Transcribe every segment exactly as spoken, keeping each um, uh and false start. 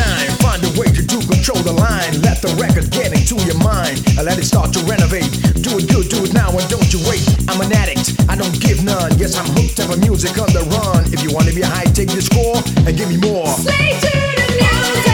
time. Find a way to do control the line. Let the record get into your mind and let it start to renovate. Do it good, do it now, and don't you wait. I'm an addict, I don't give none. Yes, I'm hooked up on music on the run. If you wanna be high, take the score and give me more. Slay to the music.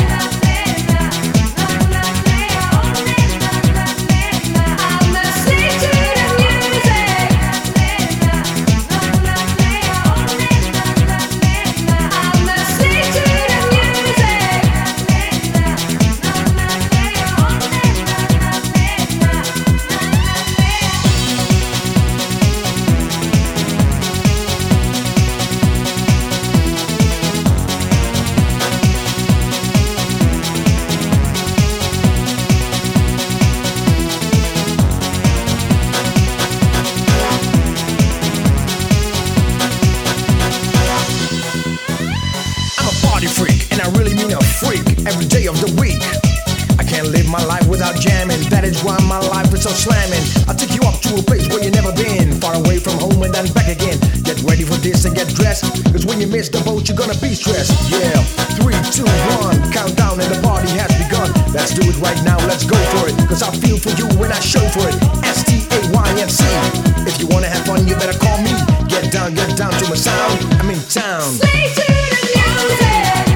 Freak, and I really mean a freak every day of the week. I can't live my life without jamming. That is why my life is so slamming. I'll take you up to a place where you've never been, far away from home and then back again. Get ready for this and get dressed, cause when you miss the boat you're gonna be stressed. Yeah, three, two, one, countdown and the party has begun. Let's do it right now, let's go for it, cause I feel for you when I show for it. S T A Y N C. If you wanna have fun you better call me. Get down, get down to my sound, I'm in town. Slay to the music.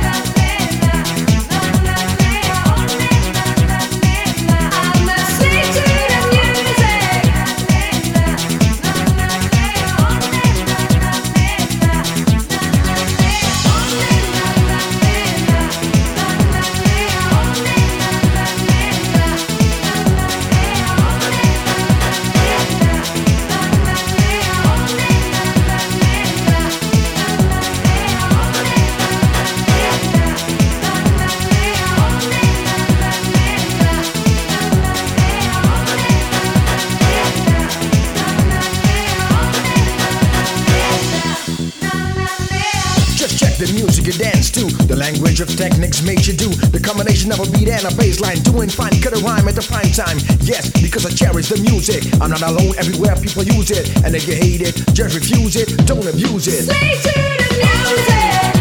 The music you dance to, the language of techniques makes you do. The combination of a beat and a bass line, doing fine, cut a rhyme at the prime time. Yes, because I cherish the music. I'm not alone, everywhere people use it. And if you hate it, just refuse it, don't abuse it. Slay to the music.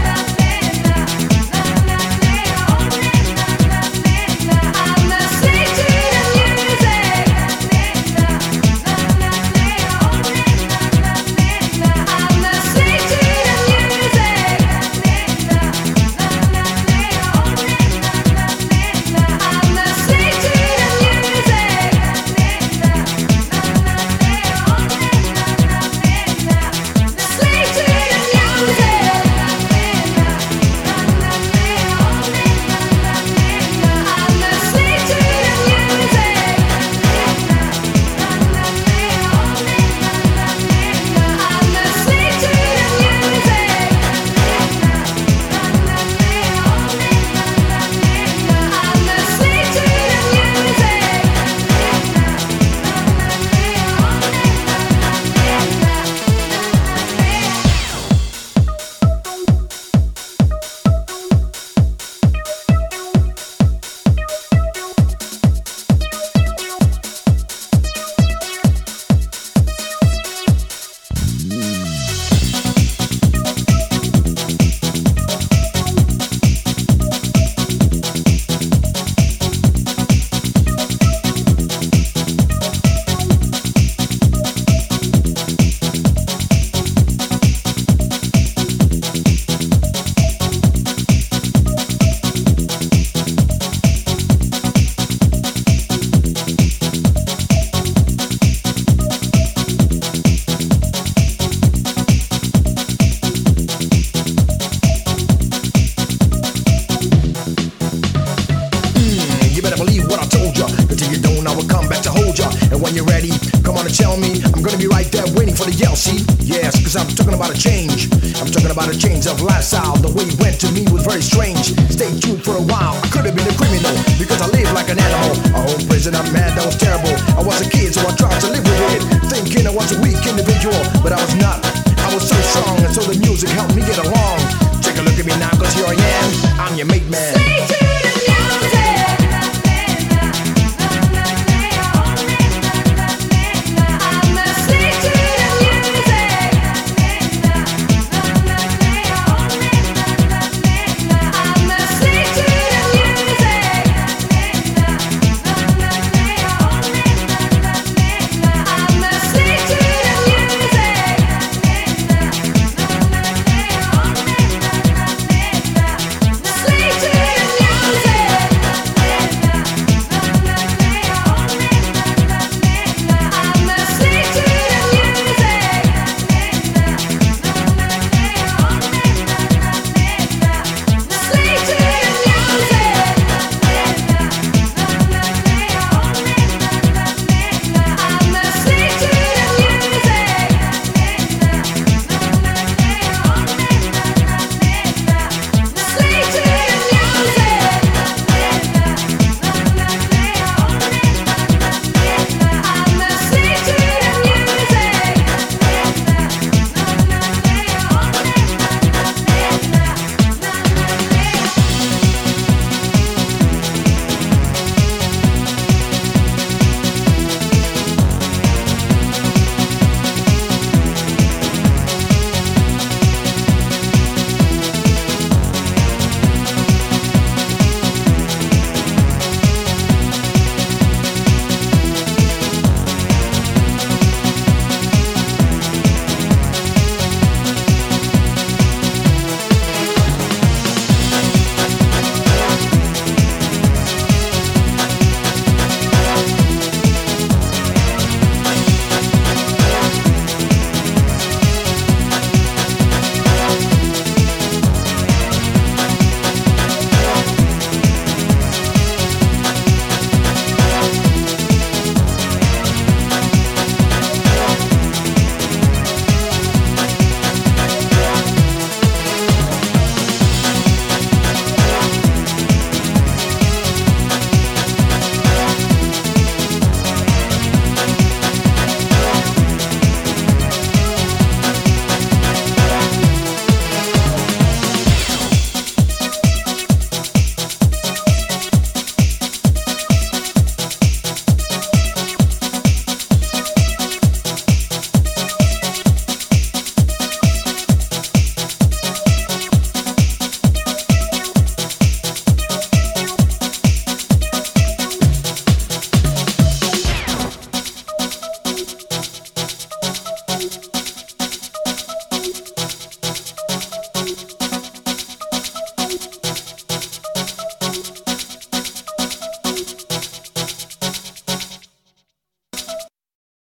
And when you're ready, come on and tell me. I'm gonna be right there waiting for the yell, see? Yes, cause I'm talking about a change. I'm talking about a change of lifestyle. The way you went to me was very strange. Stay tuned for a while, I could have been a criminal because I live like an animal. A home prison, I'm mad, that was terrible. I was a kid, so I tried to live with it, thinking I was a weak individual, but I was not. I was so strong, and so the music helped me get along. Take a look at me now, cause here I am, I'm your mate man.